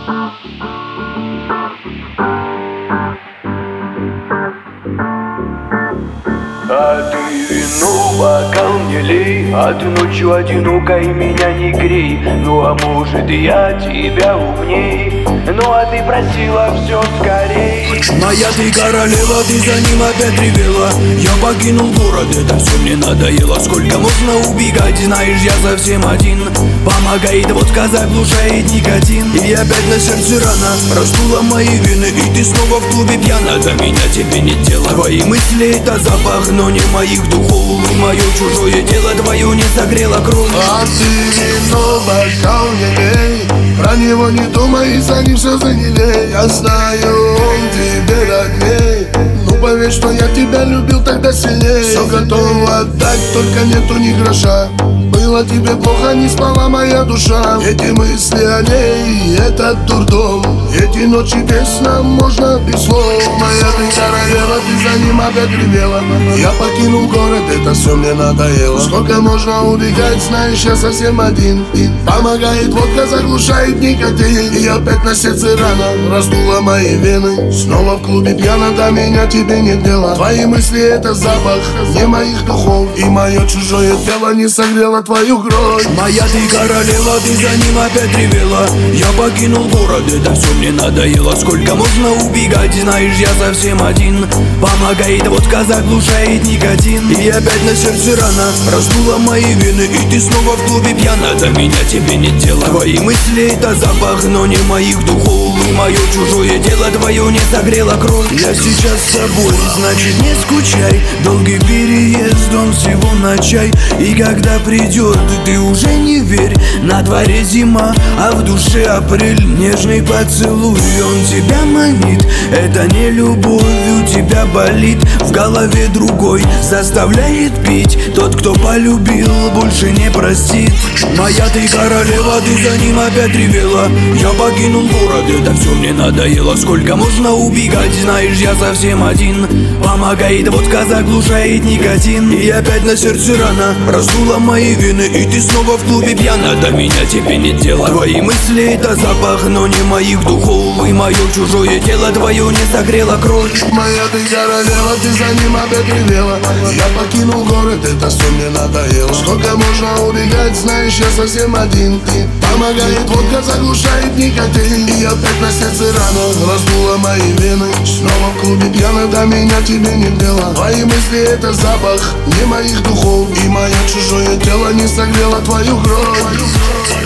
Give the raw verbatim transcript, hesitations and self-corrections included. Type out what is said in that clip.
А ты вину бокал не лей, а ты ночью одинокой меня не грей. Ну а может я тебя умней, ну а ты просила все скорей. Моя ты королева, ты за ним опять ревела. Я покинул город, это все мне надоело. Сколько можно убегать, знаешь, я совсем один. Помогает водка, заглушает никотин. И опять на сердце рана, раздула мои вины. И ты снова в клубе пьяна, до меня тебе нет дела. Твои мысли это запах, но не моих духов. И мое чужое тело твое не согрело кровь. А ты вино бокал не лей, про него не думай, и за ним все занялей. Я знаю, он тебе родней, ну поверь, что я тебя любил тогда сильней. Все готово отдать, только нету ни гроша. Было тебе плохо, не спала моя душа. Эти мысли о ней, этот дурдом, эти ночи без сна, можно без слов. Моя ты королева, ты за ним опять ревела. Я покинул город, это все мне надоело. Сколько можно убегать, знаешь, я совсем один. И помогает водка, заглушает никотин. И опять на сердце рана, раздула мои вены. Снова в клубе пьяна, до меня тебе нет дела. Твои мысли это запах, не моих духов. И мое чужое тело не согрело твою кровь. Моя ты королева, ты за ним опять ревела. Я покинул город, это все мне надоело. Сколько можно убегать, знаешь, я совсем один. Помогает водка, заглушает никотин. И опять на сердце рана, раздула мои вены. И ты снова в клубе пьяна, до меня тебе нет дела. Твои мысли это запах, но не моих духов. И мое чужое тело твое не согрело кровь. Я сейчас с собой, значит не скучай. Долгий переезд, он всего на чай. И когда придет, ты уже не верь. На дворе зима, а в душе апрель. Нежный поцелуй, он тебя манит. Это не любовь, у тебя болит. В голове другой заставляет пить. Тот, кто полюбил, больше не простит. Моя ты королева, ты за ним опять ревела. Я покинул город, это все мне надоело. Сколько можно убегать, знаешь, я совсем один. Помогает водка, заглушает никотин. И опять на сердце рана, раздула мои вины. И ты снова в клубе пьяна, до меня тебе нет дела. Твои мысли это запах, но не моих духов. И мое чужое тело твое не согрело кровь. Моя ты королева, ты за ним опять ревела. Я покинул город, это все мне надоело. Сколько можно убегать, знаешь, я совсем один. Ты помогает водка, заглушает никотин. И опять на сердце рана, раздула мои вены. Снова в клубе пьяна, до меня тебе нет дела. Твои мысли это запах, не моих духов. И мое чужое тело не согрело твою кровь.